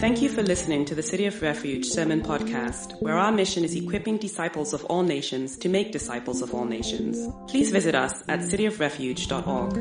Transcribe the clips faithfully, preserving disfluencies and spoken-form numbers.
Thank you for listening to the City of Refuge Sermon Podcast, where our mission is equipping disciples of all nations to make disciples of all nations. Please visit us at city of refuge dot org.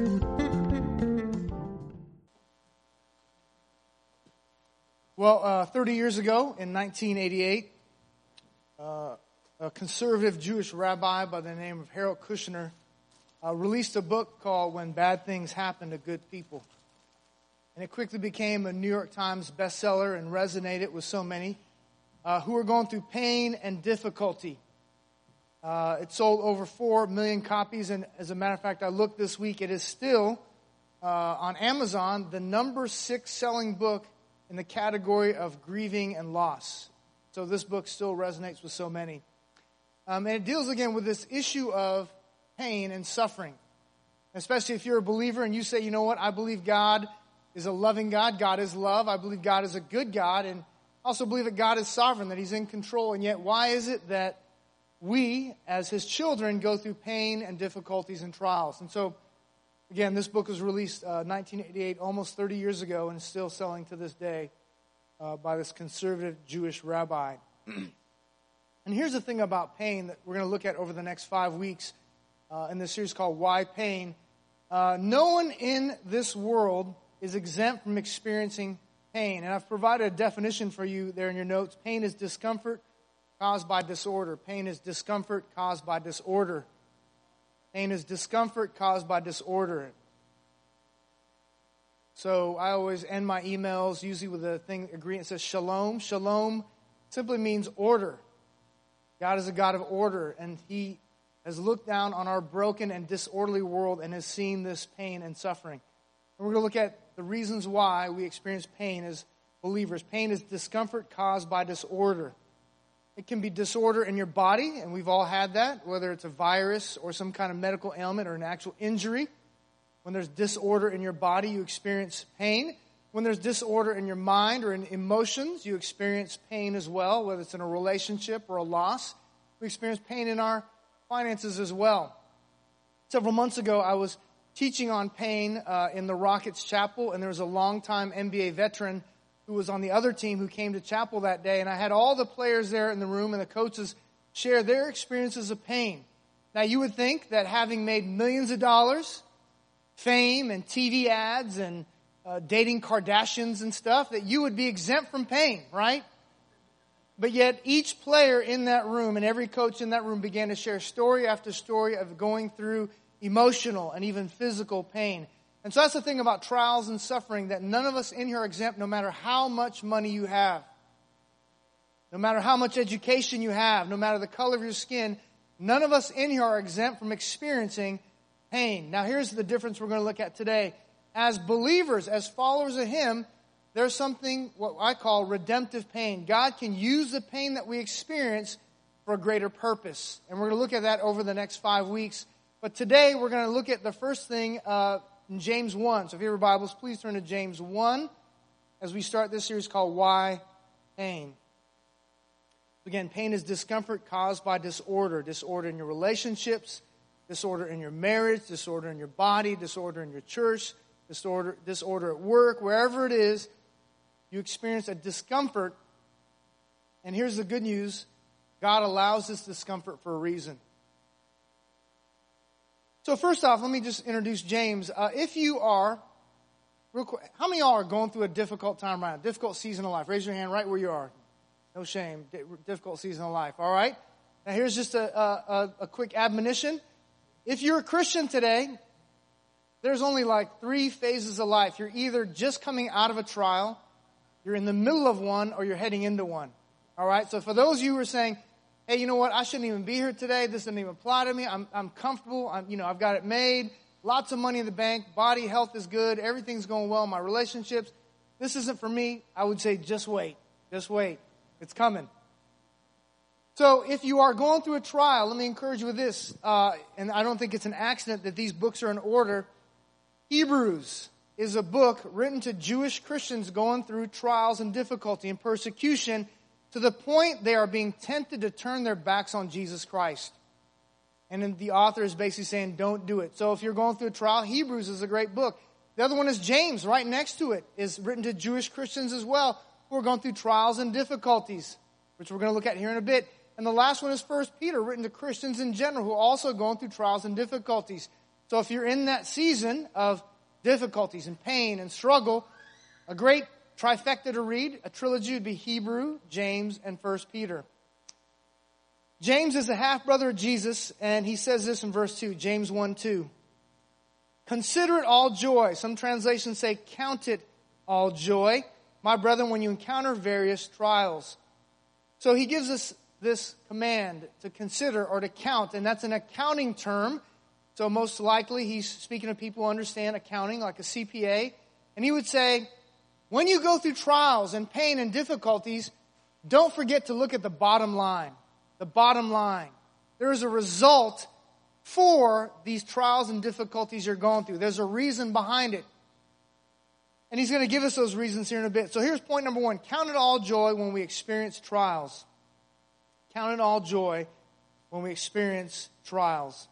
Well, uh, thirty years ago, in nineteen eighty-eight, uh, a conservative Jewish rabbi by the name of Harold Kushner uh, released a book called When Bad Things Happen to Good People. And it quickly became a New York Times bestseller and resonated with so many uh, who were going through pain and difficulty. Uh, it sold over four million copies, and as a matter of fact, I looked this week, it is still uh, on Amazon the number six selling book in the category of grieving and loss. So this book still resonates with so many. Um, and it deals again with this issue of pain and suffering. Especially if you're a believer and you say, you know what, I believe God is a loving God. God is love. I believe God is a good God. And I also believe that God is sovereign, that He's in control. And yet, why is it that we, as His children, go through pain and difficulties and trials? And so, again, this book was released uh, nineteen eighty-eight, almost thirty years ago, and is still selling to this day uh, by this conservative Jewish rabbi. And here's the thing about pain that we're going to look at over the next five weeks uh, in this series called Why Pain? Uh, no one in this world is exempt from experiencing pain. And I've provided a definition for you there in your notes. Pain is discomfort caused by disorder. Pain is discomfort caused by disorder. Pain is discomfort caused by disorder. So I always end my emails usually with a thing, agreement that says shalom. Shalom simply means order. God is a God of order, and He has looked down on our broken and disorderly world and has seen this pain and suffering. And we're going to look at the reasons why we experience pain as believers. Pain is discomfort caused by disorder. It can be disorder in your body, and we've all had that, whether it's a virus or some kind of medical ailment or an actual injury. When there's disorder in your body, you experience pain. When there's disorder in your mind or in emotions, you experience pain as well, whether it's in a relationship or a loss. We experience pain in our finances as well. Several months ago, I was teaching on pain uh, in the Rockets Chapel, and there was a longtime N B A veteran who was on the other team who came to chapel that day, and I had all the players there in the room and the coaches share their experiences of pain. Now, you would think that having made millions of dollars, fame and T V ads and uh, dating Kardashians and stuff, that you would be exempt from pain, right? But yet each player in that room and every coach in that room began to share story after story of going through emotional and even physical pain. And so that's the thing about trials and suffering, that none of us in here are exempt, no matter how much money you have, no matter how much education you have, no matter the color of your skin. None of us in here are exempt from experiencing pain. Now here's the difference we're going to look at today. As believers, as followers of Him, there's something what I call redemptive pain. God can use the pain that we experience for a greater purpose. And we're going to look at that over the next five weeks. But today we're going to look at the first thing uh, in James one. So if you have your Bibles, please turn to James one as we start this series called Why Pain? Again, pain is discomfort caused by disorder. Disorder in your relationships, disorder in your marriage, disorder in your body, disorder in your church, disorder, disorder at work, wherever it is, you experience a discomfort. And here's the good news. God allows this discomfort for a reason. So first off, let me just introduce James. Uh, if you are, real quick, how many of y'all are going through a difficult time right now? Difficult season of life. Raise your hand right where you are. No shame. Difficult season of life. All right? Now here's just a, a, a quick admonition. If you're a Christian today, there's only like three phases of life. You're either just coming out of a trial, you're in the middle of one, or you're heading into one. All right? So for those of you who are saying, hey, you know what? I shouldn't even be here today. This doesn't even apply to me. I'm, I'm comfortable. I'm, you know, I've got it made. Lots of money in the bank. Body health is good. Everything's going well. My relationships. This isn't for me. I would say just wait. Just wait. It's coming. So if you are going through a trial, let me encourage you with this. Uh, and I don't think it's an accident that these books are in order. Hebrews is a book written to Jewish Christians going through trials and difficulty and persecution, to the point they are being tempted to turn their backs on Jesus Christ. And then the author is basically saying, don't do it. So if you're going through a trial, Hebrews is a great book. The other one is James, right next to it, is written to Jewish Christians as well, who are going through trials and difficulties, which we're going to look at here in a bit. And the last one is First Peter, written to Christians in general who are also going through trials and difficulties. So if you're in that season of difficulties and pain and struggle, a great trifecta to read, a trilogy would be Hebrew, James, and First Peter. James is a half-brother of Jesus, and he says this in verse two, James one two. Consider it all joy. Some translations say count it all joy, my brethren, when you encounter various trials. So he gives us this command to consider or to count, and that's an accounting term. So most likely he's speaking to people who understand accounting, like a C P A. And he would say, when you go through trials and pain and difficulties, don't forget to look at the bottom line. The bottom line. There is a result for these trials and difficulties you're going through. There's a reason behind it. And he's going to give us those reasons here in a bit. So here's point number one. Count it all joy when we experience trials. Count it all joy when we experience trials.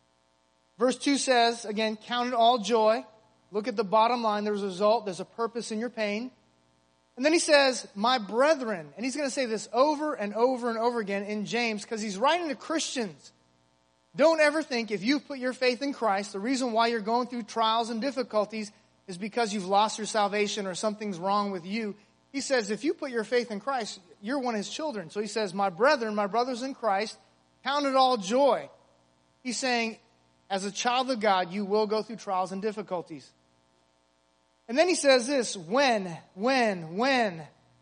Verse two says, again, count it all joy. Look at the bottom line. There's a result. There's a purpose in your pain. And then he says, my brethren. And he's going to say this over and over and over again in James because he's writing to Christians. Don't ever think if you've put your faith in Christ, the reason why you're going through trials and difficulties is because you've lost your salvation or something's wrong with you. He says, if you put your faith in Christ, you're one of his children. So he says, my brethren, my brothers in Christ, count it all joy. He's saying, as a child of God, you will go through trials and difficulties. And then he says this, when, when, when,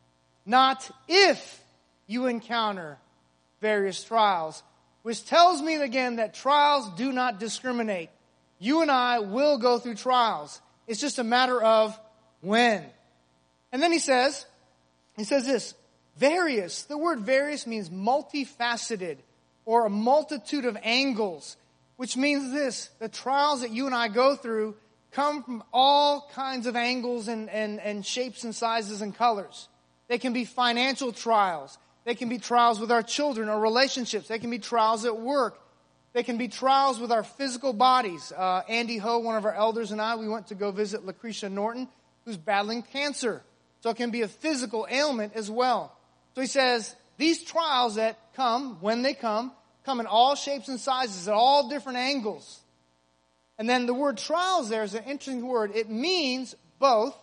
not if you encounter various trials, which tells me again that trials do not discriminate. You and I will go through trials. It's just a matter of when. And then he says, he says this, various. The word various means multifaceted or a multitude of angles, which means this, the trials that you and I go through come from all kinds of angles and, and, and shapes and sizes and colors. They can be financial trials. They can be trials with our children or relationships. They can be trials at work. They can be trials with our physical bodies. Uh, Andy Ho, one of our elders, and I, we went to go visit Lucretia Norton, who's battling cancer. So it can be a physical ailment as well. So he says, these trials that come, when they come, come in all shapes and sizes, at all different angles. And then the word trials there is an interesting word. It means both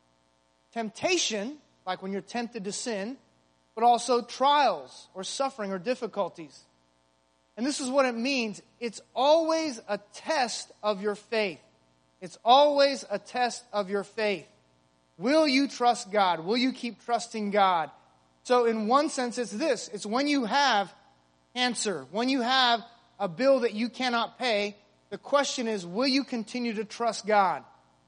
temptation, like when you're tempted to sin, but also trials or suffering or difficulties. And this is what it means. It's always a test of your faith. It's always a test of your faith. Will you trust God? Will you keep trusting God? So in one sense, it's this. It's when you have cancer, when you have a bill that you cannot pay, the question is, will you continue to trust God?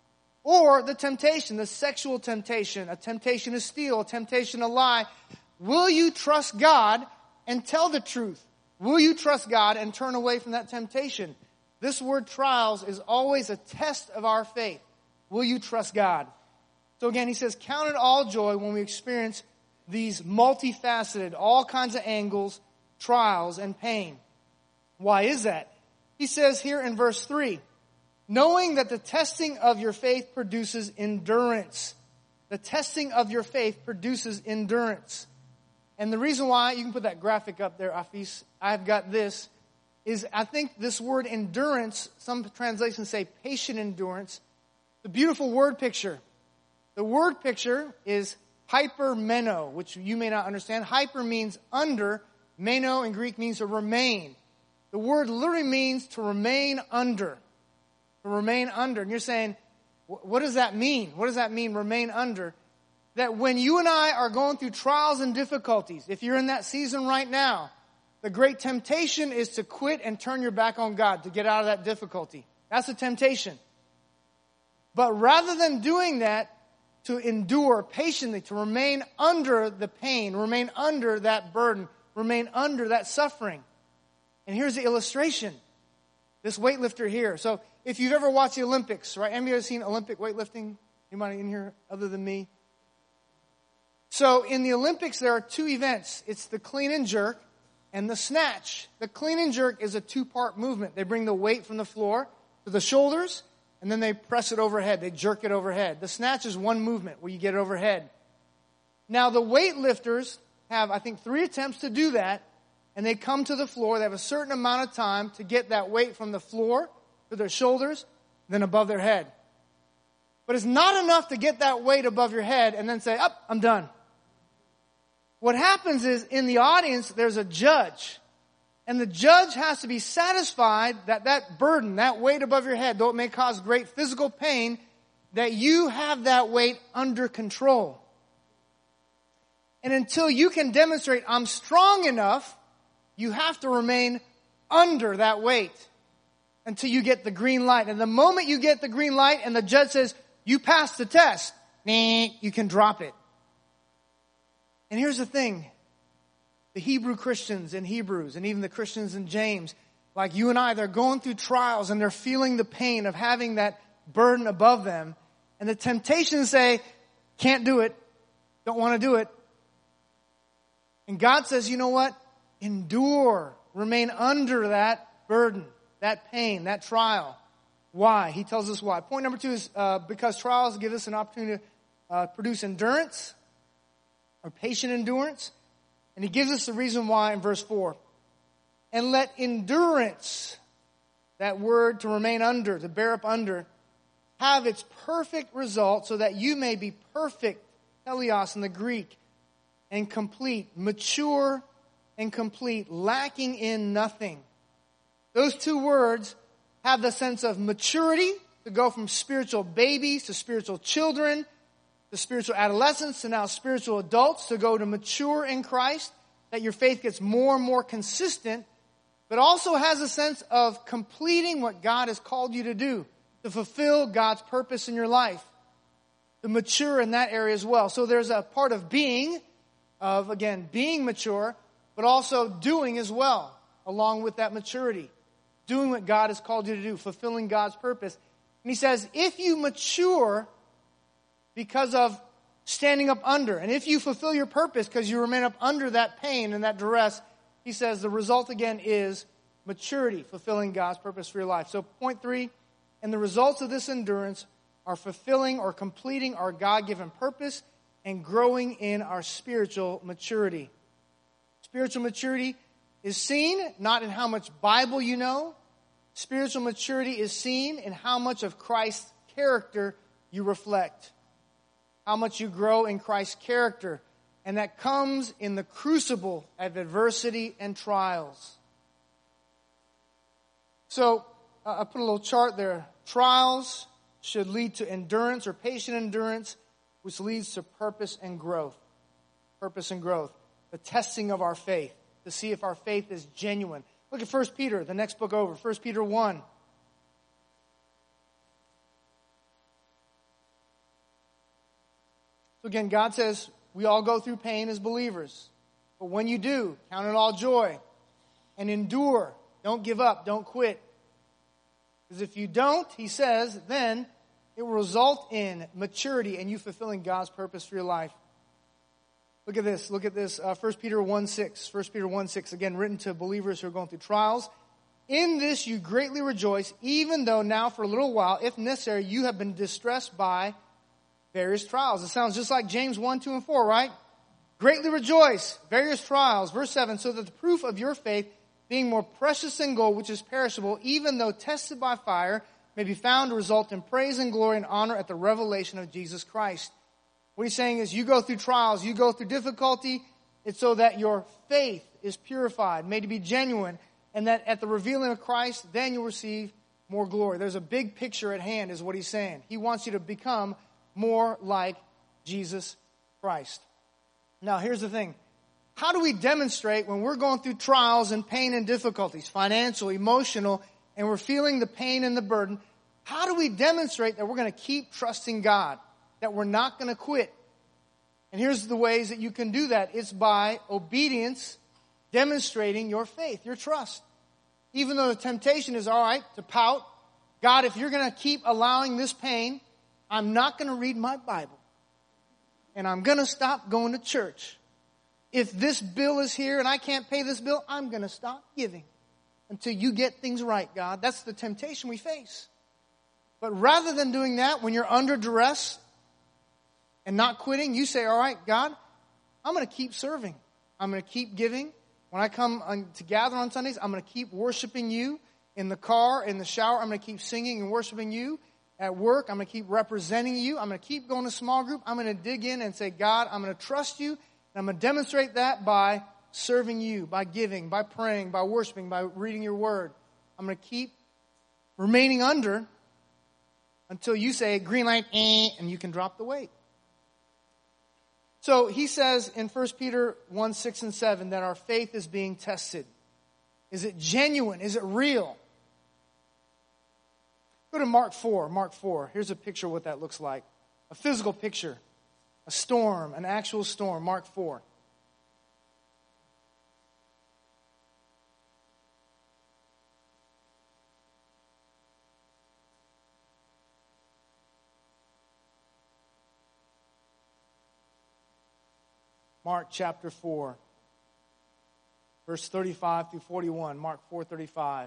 Or the temptation, the sexual temptation, a temptation to steal, a temptation to lie. Will you trust God and tell the truth? Will you trust God and turn away from that temptation? This word trials is always a test of our faith. Will you trust God? So again, he says, count it all joy when we experience these multifaceted, all kinds of angles, trials, and pain. Why is that? He says here in verse three, knowing that the testing of your faith produces endurance. The testing of your faith produces endurance. And the reason why, you can put that graphic up there, Afis, I've got this, is I think this word endurance, some translations say patient endurance, the beautiful word picture. The word picture is hypermeno, which you may not understand. Hyper means under. Meno in Greek means to remain. The word literally means to remain under. To remain under. And you're saying, what does that mean? What does that mean, remain under? That when you and I are going through trials and difficulties, if you're in that season right now, the great temptation is to quit and turn your back on God to get out of that difficulty. That's a temptation. But rather than doing that, to endure patiently, to remain under the pain, remain under that burden, remain under that suffering. And here's the illustration. This weightlifter here. So if you've ever watched the Olympics, right? Anybody ever seen Olympic weightlifting? Anybody in here other than me? So in the Olympics, there are two events. It's the clean and jerk and the snatch. The clean and jerk is a two-part movement. They bring the weight from the floor to the shoulders, and then they press it overhead. They jerk it overhead. The snatch is one movement where you get it overhead. Now the weightlifters have, I think, three attempts to do that, and they come to the floor. They have a certain amount of time to get that weight from the floor to their shoulders, then above their head. But it's not enough to get that weight above your head and then say, "Up, oh, I'm done." What happens is, in the audience, there's a judge. And the judge has to be satisfied that that burden, that weight above your head, though it may cause great physical pain, that you have that weight under control. And until you can demonstrate, "I'm strong enough," you have to remain under that weight until you get the green light. And the moment you get the green light and the judge says, "You passed the test," you can drop it. And here's the thing. The Hebrew Christians in Hebrews, and even the Christians in James, like you and I, they're going through trials and they're feeling the pain of having that burden above them. And the temptation to say, "Can't do it, don't want to do it." And God says, you know what? Endure. Remain under that burden, that pain, that trial. Why? He tells us why. Point number two is uh, because trials give us an opportunity to uh, produce endurance, or patient endurance. And he gives us the reason why in verse four. And let endurance, that word to remain under, to bear up under, have its perfect result, so that you may be perfect, teleos in the Greek, and complete, mature and complete, lacking in nothing. Those two words have the sense of maturity, to go from spiritual babies to spiritual children, to spiritual adolescents, to now spiritual adults, to go to mature in Christ, that your faith gets more and more consistent, but also has a sense of completing what God has called you to do, to fulfill God's purpose in your life, to mature in that area as well. So there's a part of being, of, again, being mature, but also doing as well, along with that maturity. Doing what God has called you to do, fulfilling God's purpose. And he says, if you mature because of standing up under, and if you fulfill your purpose because you remain up under that pain and that duress, he says the result again is maturity, fulfilling God's purpose for your life. So point three, and the results of this endurance are fulfilling or completing our God-given purpose and growing in our spiritual maturity. Spiritual maturity is seen not in how much Bible you know. Spiritual maturity is seen in how much of Christ's character you reflect. How much you grow in Christ's character. And that comes in the crucible of adversity and trials. So, uh, I put a little chart there. Trials should lead to endurance or patient endurance, which leads to purpose and growth. Purpose and growth. The testing of our faith, to see if our faith is genuine. Look at First Peter, the next book over, First Peter one. So again, God says we all go through pain as believers. But when you do, count it all joy and endure. Don't give up. Don't quit. Because if you don't, he says, then it will result in maturity and you fulfilling God's purpose for your life. Look at this. Look at this. Uh, First Peter one six. First Peter one six, again, written to believers who are going through trials. In this you greatly rejoice, even though now for a little while, if necessary, you have been distressed by various trials. It sounds just like James one, two, and four, right? Greatly rejoice, various trials. Verse seven, so that the proof of your faith, being more precious than gold, which is perishable, even though tested by fire, may be found to result in praise and glory and honor at the revelation of Jesus Christ. What he's saying is you go through trials, you go through difficulty, it's so that your faith is purified, made to be genuine, and that at the revealing of Christ, then you'll receive more glory. There's a big picture at hand is what he's saying. He wants you to become more like Jesus Christ. Now, here's the thing. How do we demonstrate when we're going through trials and pain and difficulties, financial, emotional, and we're feeling the pain and the burden? How do we demonstrate that we're going to keep trusting God, that we're not going to quit? And here's the ways that you can do that. It's by obedience, demonstrating your faith, your trust. Even though the temptation is, all right, to pout, God, if you're going to keep allowing this pain, I'm not going to read my Bible. And I'm going to stop going to church. If this bill is here and I can't pay this bill, I'm going to stop giving until you get things right, God. That's the temptation we face. But rather than doing that, when you're under duress and not quitting, you say, all right, God, I'm going to keep serving. I'm going to keep giving. When I come on, to gather on Sundays, I'm going to keep worshiping you. In the car, in the shower, I'm going to keep singing and worshiping you. At work, I'm going to keep representing you. I'm going to keep going to small group. I'm going to dig in and say, God, I'm going to trust you. And I'm going to demonstrate that by serving you, by giving, by praying, by worshiping, by reading your word. I'm going to keep remaining under until you say, green light, eh, and you can drop the weight. So he says in First Peter one, six, and seven that our faith is being tested. Is it genuine? Is it real? Go to Mark four. Mark four. Here's a picture of what that looks like. A physical picture. A storm. An actual storm. Mark four. Mark chapter four. Verse thirty-five through forty-one. Mark four thirty-five.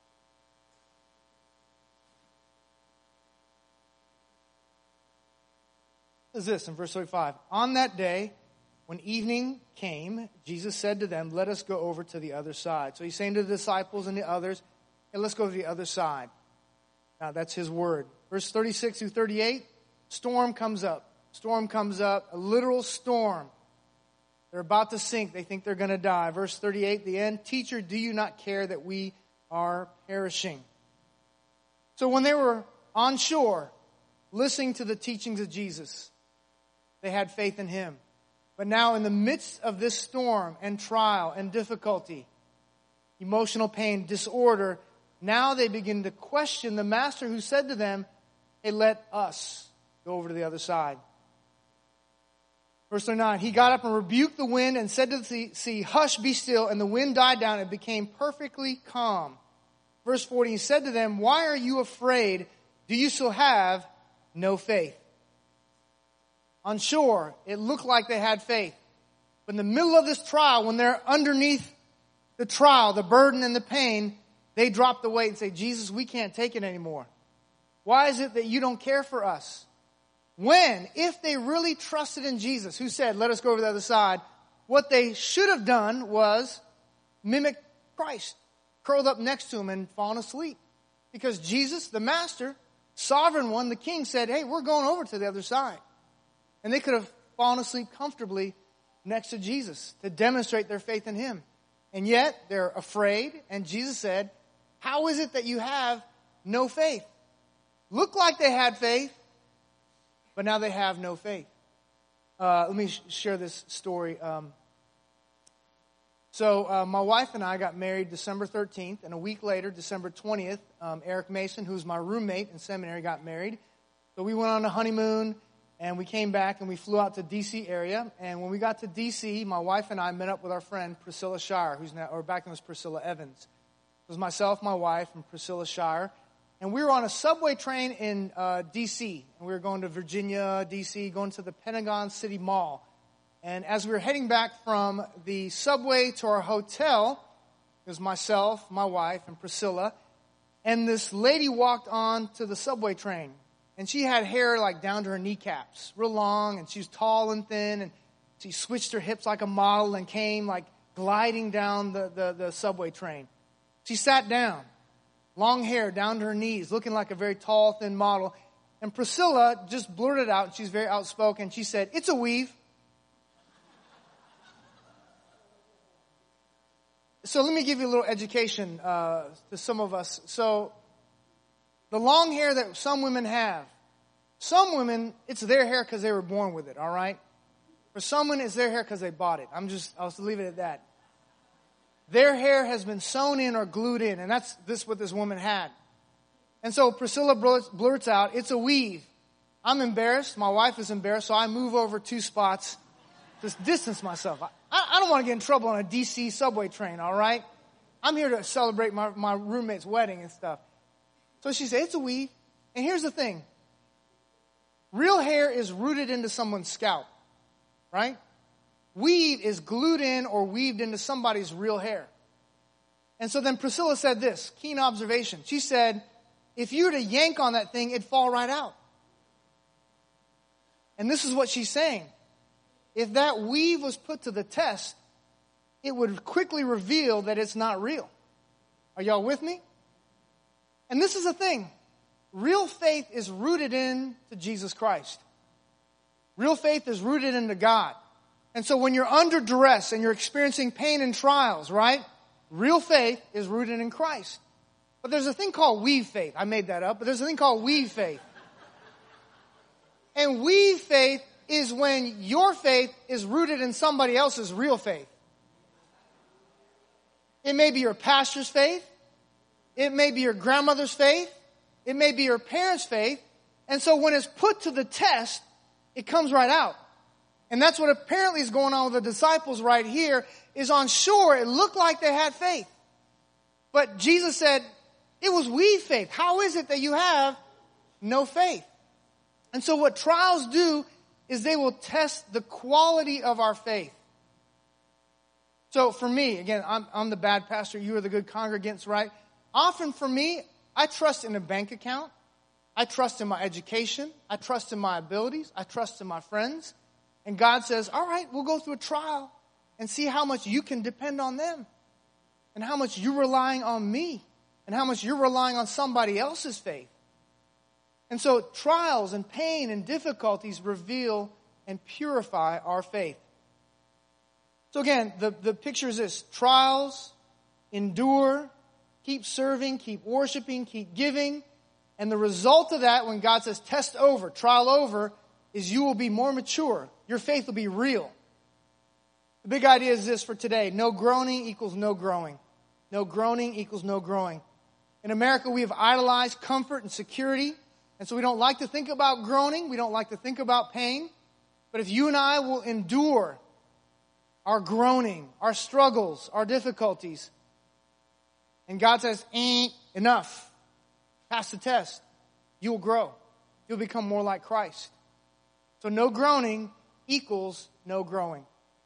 Is this in verse thirty-five? On that day, when evening came, Jesus said to them, let us go over to the other side. So he's saying to the disciples and the others, hey, let's go to the other side. Now that's his word. Verse thirty-six through thirty-eight, storm comes up. Storm comes up, a literal storm. They're about to sink. They think they're going to die. Verse thirty-eight, the end. Teacher, do you not care that we are perishing? So when they were on shore, listening to the teachings of Jesus, they had faith in him. But now in the midst of this storm and trial and difficulty, emotional pain, disorder, now they begin to question the master who said to them, hey, let us go over to the other side. Verse thirty-nine, he got up and rebuked the wind and said to the sea, hush, be still. And the wind died down and became perfectly calm. Verse forty, he said to them, why are you afraid? Do you still have no faith? On shore, it looked like they had faith. But in the middle of this trial, when they're underneath the trial, the burden and the pain, they drop the weight and say, Jesus, we can't take it anymore. Why is it that you don't care for us? When, if they really trusted in Jesus, who said, let us go over the other side, what they should have done was mimic Christ, curled up next to him and fallen asleep. Because Jesus, the master, sovereign one, the king, said, hey, we're going over to the other side. And they could have fallen asleep comfortably next to Jesus to demonstrate their faith in him. And yet, they're afraid. And Jesus said, how is it that you have no faith? Looked like they had faith, but now they have no faith. Uh, let me sh- share this story. Um, so uh, my wife and I got married December thirteenth, and a week later, December twentieth, um, Eric Mason, who's my roommate in seminary, got married. So we went on a honeymoon, and we came back, and we flew out to D C area. And when we got to D C, my wife and I met up with our friend Priscilla Shire, who's now, or back then was Priscilla Evans. It was myself, my wife, and Priscilla Shire. And we were on a subway train in uh, D C, and we were going to Virginia, D C, going to the Pentagon City Mall. And as we were heading back from the subway to our hotel, it was myself, my wife, and Priscilla. And this lady walked on to the subway train. And she had hair like down to her kneecaps, real long, and she was tall and thin. And she switched her hips like a model and came like gliding down the, the, the subway train. She sat down. Long hair down to her knees, looking like a very tall, thin model. And Priscilla just blurted out, she's very outspoken, she said, it's a weave. So let me give you a little education uh, to some of us. So the long hair that some women have, some women, it's their hair because they were born with it, all right? For some women, it's their hair because they bought it. I'm just, I'll just leave it at that. Their hair has been sewn in or glued in, and that's this what this woman had. And so Priscilla blurts out, it's a weave. I'm embarrassed. My wife is embarrassed, so I move over two spots to distance myself. I, I don't want to get in trouble on a D C subway train, all right? I'm here to celebrate my, my roommate's wedding and stuff. So she said, it's a weave. And here's the thing. Real hair is rooted into someone's scalp, right? Weave is glued in or weaved into somebody's real hair. And so then Priscilla said this, keen observation. She said, if you were to yank on that thing, it'd fall right out. And this is what she's saying. if that weave was put to the test, it would quickly reveal that it's not real. Are y'all with me? And this is the thing. Real faith is rooted in to Jesus Christ. Real faith is rooted into God. And so when you're under duress and you're experiencing pain and trials, right? Real faith is rooted in Christ. But there's a thing called weave faith. I made that up, but there's a thing called weave faith. And weave faith is when your faith is rooted in somebody else's real faith. It may be your pastor's faith. It may be your grandmother's faith. It may be your parents' faith. And so when it's put to the test, it comes right out. And that's what apparently is going on with the disciples right here, is on shore, it looked like they had faith. But Jesus said, it was weave faith. How is it that you have no faith? And so what trials do is they will test the quality of our faith. So for me, again, I'm, I'm the bad pastor. You are the good congregants, right? Often for me, I trust in a bank account. I trust in my education. I trust in my abilities. I trust in my friends. And God says, all right, we'll go through a trial and see how much you can depend on them and how much you're relying on me and how much you're relying on somebody else's faith. And so trials and pain and difficulties reveal and purify our faith. So again, the, the picture is this. Trials, endure, keep serving, keep worshiping, keep giving. And the result of that, when God says test over, trial over, is you will be more mature. Your faith will be real. The big idea is this for today. No groaning equals no growing. No groaning equals no growing. In America, we have idolized comfort and security. And so we don't like to think about groaning. We don't like to think about pain. But if you and I will endure our groaning, our struggles, our difficulties, and God says, ain't enough, pass the test, you will grow. You'll become more like Christ. So no groaning equals no growing.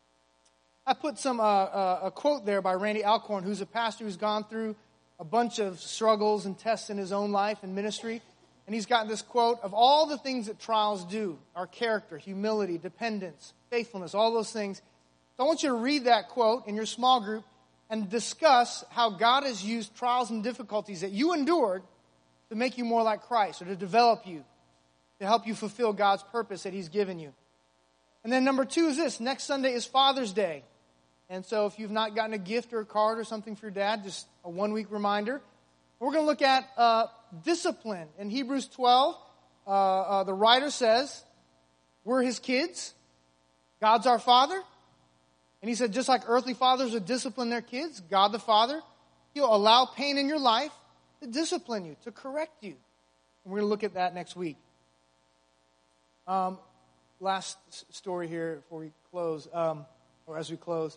I put some uh, uh, a quote there by Randy Alcorn, who's a pastor who's gone through a bunch of struggles and tests in his own life and ministry. And he's got this quote, of all the things that trials do, our character, humility, dependence, faithfulness, all those things. So I want you to read that quote in your small group and discuss how God has used trials and difficulties that you endured to make you more like Christ or to develop you, to help you fulfill God's purpose that he's given you. And then number two is this. Next Sunday is Father's Day. And so if you've not gotten a gift or a card or something for your dad, just a one-week reminder. We're going to look at uh, discipline. In Hebrews twelve, uh, uh, the writer says, we're his kids. God's our father. And he said, just like earthly fathers would discipline their kids, God the Father, he'll allow pain in your life to discipline you, to correct you. And we're going to look at that next week. Um, last story here before we close, um, or as we close.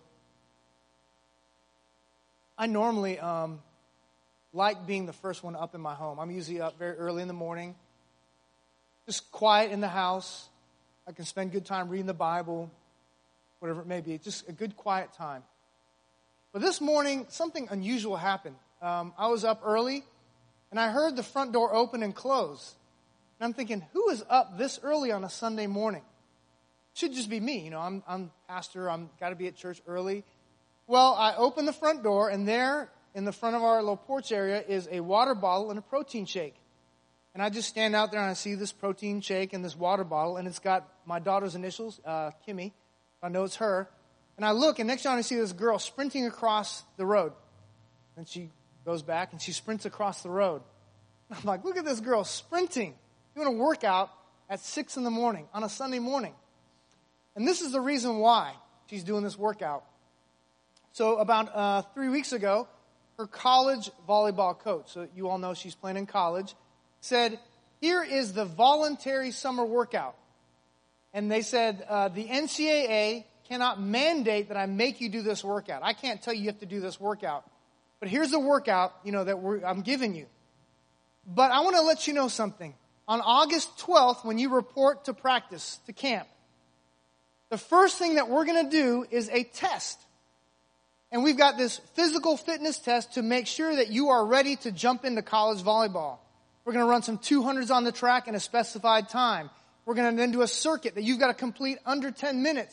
I normally um, like being the first one up in my home. I'm usually up very early in the morning, just quiet in the house. I can spend good time reading the Bible, whatever it may be, just a good quiet time. But this morning, something unusual happened. Um, I was up early, and I heard the front door open and close. And I'm thinking, who is up this early on a Sunday morning? It should just be me. You know, I'm I'm pastor. I'm got to be at church early. Well, I open the front door, and there in the front of our little porch area is a water bottle and a protein shake. And I just stand out there, and I see this protein shake and this water bottle, and it's got my daughter's initials, uh, Kimmy. I know it's her. And I look, and next time I see this girl sprinting across the road. And she goes back, and she sprints across the road. I'm like, look at this girl sprinting, doing a workout at six in the morning on a Sunday morning. And this is the reason why she's doing this workout. So about uh, three weeks ago, her college volleyball coach, so you all know she's playing in college, said, here is the voluntary summer workout. And they said, uh, the N C double A cannot mandate that I make you do this workout. I can't tell you you have to do this workout. But here's the workout, you know, that we're, I'm giving you. But I want to let you know something. On August twelfth, when you report to practice, to camp, the first thing that we're going to do is a test. And we've got this physical fitness test to make sure that you are ready to jump into college volleyball. We're going to run some two hundreds on the track in a specified time. We're going to then do a circuit that you've got to complete under ten minutes.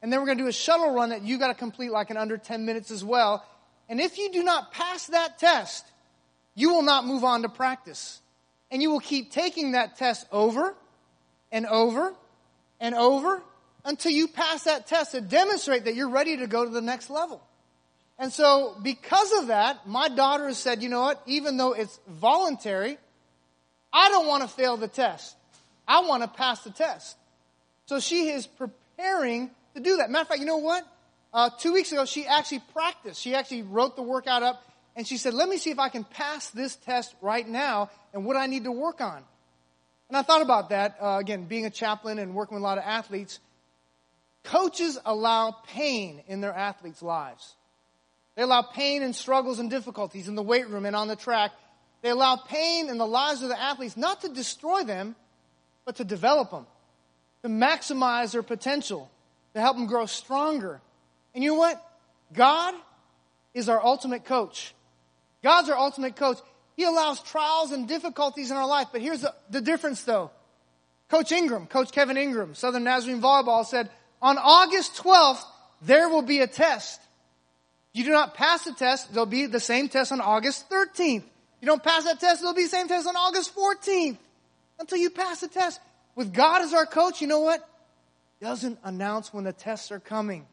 And then we're going to do a shuttle run that you got to complete like in under ten minutes as well. And if you do not pass that test, you will not move on to practice. And you will keep taking that test over and over and over until you pass that test to demonstrate that you're ready to go to the next level. And so because of that, my daughter has said, you know what, even though it's voluntary, I don't want to fail the test. I want to pass the test. So she is preparing to do that. Matter of fact, you know what? Uh, two weeks ago, she actually practiced. She actually wrote the workout up, and she said, let me see if I can pass this test right now and what I need to work on. And I thought about that, uh, again, being a chaplain and working with a lot of athletes. Coaches allow pain in their athletes' lives. They allow pain and struggles and difficulties in the weight room and on the track. They allow pain in the lives of the athletes, not to destroy them, but to develop them, to maximize their potential, to help them grow stronger. And you know what? God is our ultimate coach. God's our ultimate coach. He allows trials and difficulties in our life. But here's the, the difference, though. Coach Ingram, Coach Kevin Ingram, Southern Nazarene Volleyball, said, on August twelfth, there will be a test. If you do not pass the test, there'll be the same test on August thirteenth. If you don't pass that test, there'll be the same test on August fourteenth. Until you pass the test. With God as our coach, you know what? Doesn't announce when the tests are coming.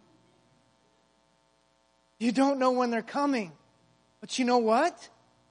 You don't know when they're coming. But you know what?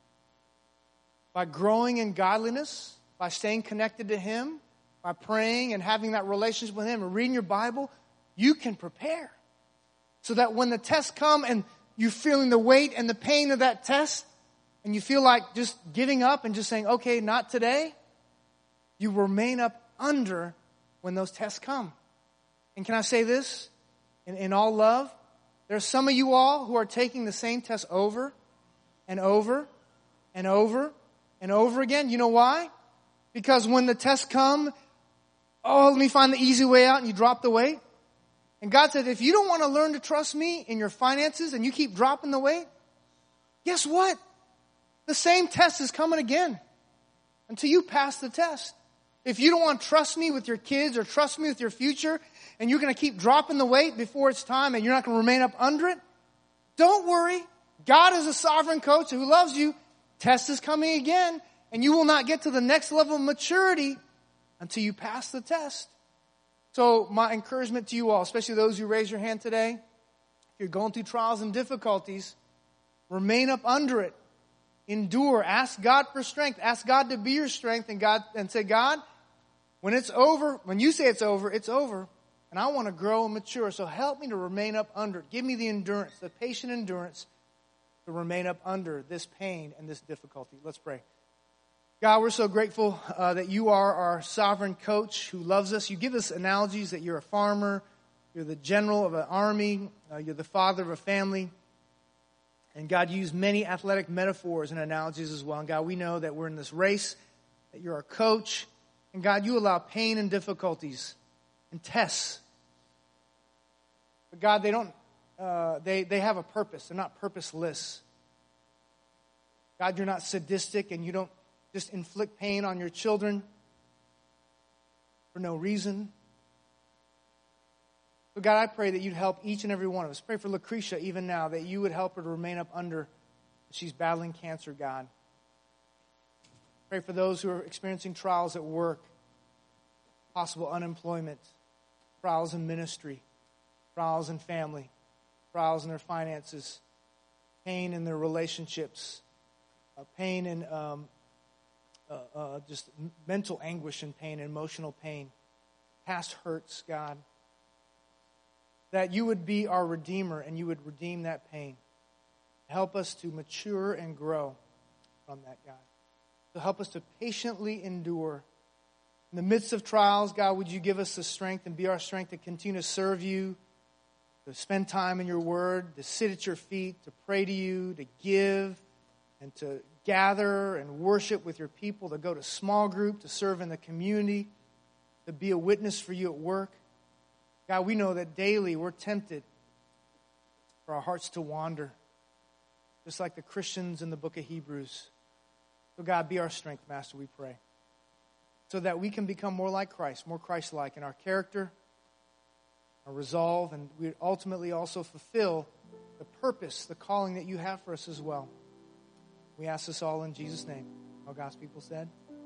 By growing in godliness, by staying connected to Him, by praying and having that relationship with Him and reading your Bible, you can prepare. So that when the tests come and you're feeling the weight and the pain of that test, and you feel like just giving up and just saying, okay, not today, you remain up under when those tests come. And can I say this? In, in all love, there are some of you all who are taking the same test over and over and over and over again. You know why? Because when the tests come, oh, let me find the easy way out, and you drop the weight. And God said, if you don't want to learn to trust me in your finances and you keep dropping the weight, guess what? The same test is coming again until you pass the test. If you don't want to trust me with your kids or trust me with your future, and you're going to keep dropping the weight before it's time and you're not going to remain up under it, don't worry. God is a sovereign coach who loves you. Test is coming again, and you will not get to the next level of maturity until you pass the test. So my encouragement to you all, especially those who raise your hand today, if you're going through trials and difficulties, remain up under it. Endure. Ask God for strength. Ask God to be your strength, and God and say, God, when it's over, when you say it's over, it's over. And I want to grow and mature. So help me to remain up under it. Give me the endurance, the patient endurance to remain up under this pain and this difficulty. Let's pray. God, we're so grateful uh, that you are our sovereign coach who loves us. You give us analogies that you're a farmer, you're the general of an army, uh, you're the father of a family. And God, you use many athletic metaphors and analogies as well. And God, we know that we're in this race, that you're our coach. And God, you allow pain and difficulties and tests. But God, they don't, uh, they, they have a purpose. They're not purposeless. God, you're not sadistic, and you don't just inflict pain on your children for no reason. So God, I pray that you'd help each and every one of us. Pray for Lucretia even now, that you would help her to remain up under. She's battling cancer, God. Pray for those who are experiencing trials at work, possible unemployment, trials in ministry, trials in family, trials in their finances, pain in their relationships, uh, pain in um, uh, uh, just mental anguish and pain, emotional pain, past hurts, God. That you would be our Redeemer and you would redeem that pain. Help us to mature and grow from that, God. So help us to patiently endure. In the midst of trials, God, would you give us the strength and be our strength to continue to serve you, to spend time in your word, to sit at your feet, to pray to you, to give, and to gather and worship with your people, to go to small group, to serve in the community, to be a witness for you at work. God, we know that daily we're tempted for our hearts to wander, just like the Christians in the book of Hebrews. So God, be our strength, Master, we pray, so that we can become more like Christ, more Christ-like in our character, our resolve, and we ultimately also fulfill the purpose, the calling that you have for us as well. We ask this all in Jesus' name. All God's people said.